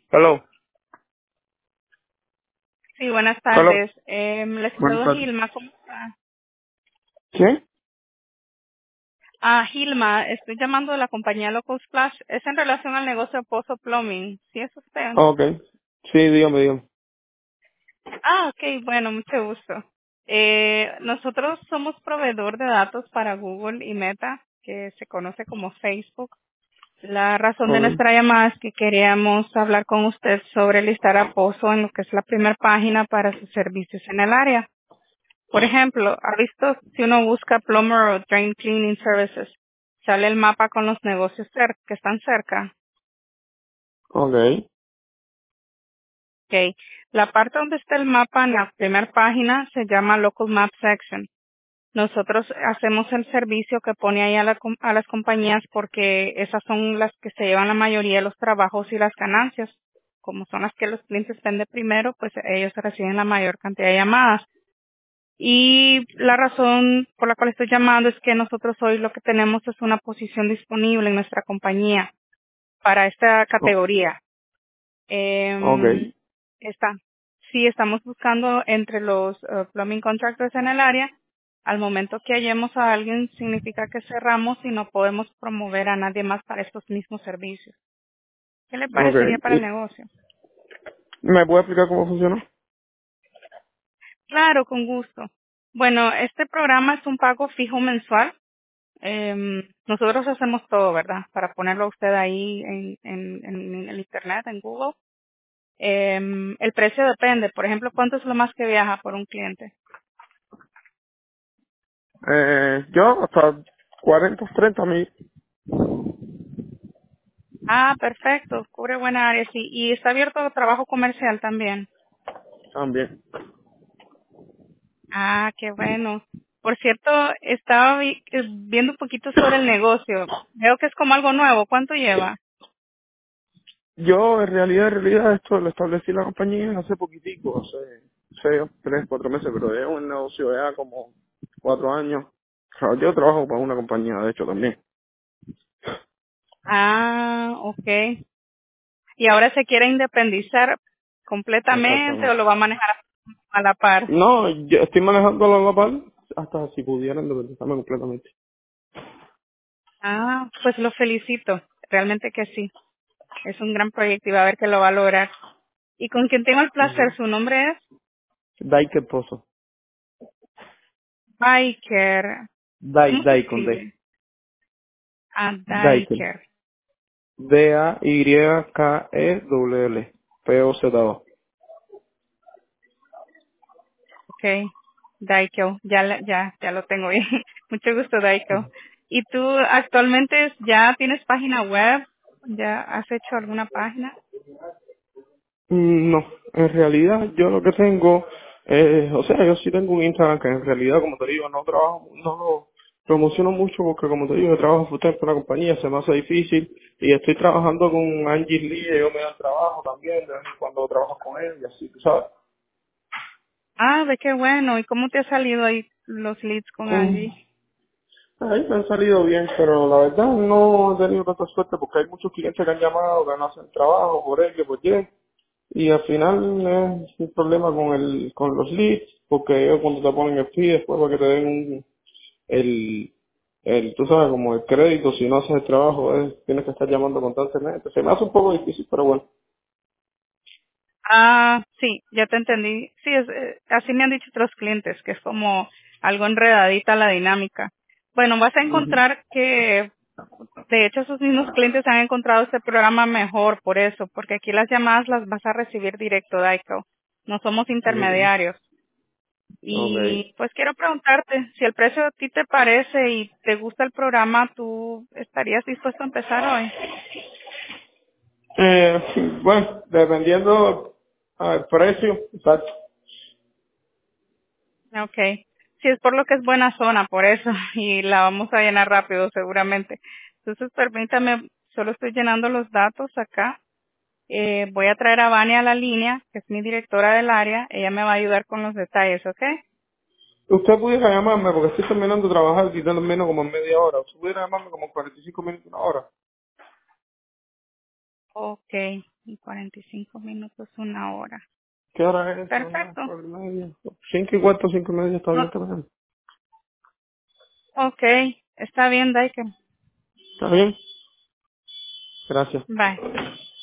Hello. Sí, buenas Hello. tardes. Les Buenas saludo tardes. Gilma. ¿Cómo está? ¿Sí? Gilma, estoy llamando de la compañía Locos Splash. Es en relación al negocio de Pozo Plumbing. ¿Sí es usted? Ok. Sí, dígame. Ok, bueno, mucho gusto. Nosotros somos proveedor de datos para Google y Meta, que se conoce como Facebook. La razón de Ok. nuestra llamada es que queríamos hablar con usted sobre listar a Pozo en lo que es la primera página para sus servicios en el área. Por ejemplo, ¿ha visto si uno busca plumber o drain cleaning services? Sale el mapa con los negocios que están cerca. Ok. Okay. La parte donde está el mapa en la primera página se llama Local Map Section. Nosotros hacemos el servicio que pone ahí a las compañías porque esas son las que se llevan la mayoría de los trabajos y las ganancias. Como son las que los clientes ven de primero, pues ellos reciben la mayor cantidad de llamadas. Y la razón por la cual estoy llamando es que nosotros hoy lo que tenemos es una posición disponible en nuestra compañía para esta O- categoría. Ok. Eh, está. Sí, estamos buscando entre los plumbing contractors en el área. Al momento que hallemos a alguien, significa que cerramos y no podemos promover a nadie más para estos mismos servicios. ¿Qué le Ok. parecería para el ¿Y negocio? me puede explicar cómo funciona? Claro, con gusto. Bueno, este programa es un pago fijo mensual. Nosotros hacemos todo, ¿verdad? Para ponerlo a usted ahí en el Internet, en Google. El precio depende. Por ejemplo, ¿cuánto es lo más que viaja por un cliente? Yo hasta 40, 30 mil Perfecto. Cubre buena área, sí. Y está abierto a trabajo comercial también. también. Qué bueno. Por cierto, estaba viendo un poquito sobre el negocio. Veo que es como algo nuevo. ¿Cuánto lleva? Yo en realidad esto lo establecí la compañía hace poquitico, hace 6, 3, 4 meses, pero es un negocio ya como 4 años. O sea, yo trabajo para una compañía, de hecho, también. Ok. ¿Y ahora se quiere independizar completamente o Exactamente. lo va a manejar a la par? No, yo estoy manejando la global hasta si pudieran independizarme completamente. Pues lo felicito. Realmente que sí. Es un gran proyecto y va a ver que lo va a lograr. ¿Y con quien tengo el placer? Ujú. Su nombre es Daiker Pozo. Biker. ¿Cómo se Dai con D. escribe? Daiker. Biker. Daykewl. Pozo. Ok. Daiko. Ya lo tengo bien. Mucho gusto, Daiko. ¿Y tú actualmente ya tienes página web? ¿Ya has hecho alguna página? No, en realidad yo lo que tengo, o sea, yo sí tengo un Instagram que en realidad, como te digo, no trabajo, no lo promociono mucho porque como te digo, yo trabajo full time para una compañía, se me hace difícil y estoy trabajando con Angie Lee, ellos me dan trabajo también, de vez en cuando trabajo con él y así, tú sabes. Ve qué bueno. ¿Y cómo te ha salido ahí los leads con Mm, Angie? Ahí me han salido bien, pero la verdad no he tenido tanta suerte porque hay muchos clientes que han llamado, que no hacen trabajo por él, que por Y. Y al final es un problema con los leads, porque ellos cuando te ponen el fee después para que te den el, tú sabes, como el crédito, si no haces el trabajo, tienes que estar llamando constantemente. Se me hace un poco difícil, pero bueno. Sí, ya te entendí. Sí, así me han dicho otros clientes, que es como algo enredadita la dinámica. Bueno, vas a Ujú. encontrar que, de hecho, esos mismos clientes han encontrado este programa mejor por eso, porque aquí las llamadas las vas a recibir directo, Daiko. No somos Okay. intermediarios. Okay. Y pues quiero preguntarte, si el precio a ti te parece y te gusta el programa, ¿tú estarías dispuesto a empezar hoy? Bueno, dependiendo del precio, exacto. Okay. Sí, es por lo que es buena zona, por eso, y la vamos a llenar rápido seguramente. Entonces, permítame, solo estoy llenando los datos acá. Voy a traer a Vania a la línea, que es mi directora del área. Ella me va a ayudar con los detalles, ¿ok? Usted pudiera llamarme, porque estoy terminando de trabajar, quitando menos como en media hora. Usted pudiera llamarme como en 45 minutos, una hora. Ok. y 45 minutos, una hora. ¿Qué hora es? Una Perfecto. hora y media. 5:15, 5:30, está bien Oh, también. ok, está bien, Daike. ¿Está bien? Gracias. Bye.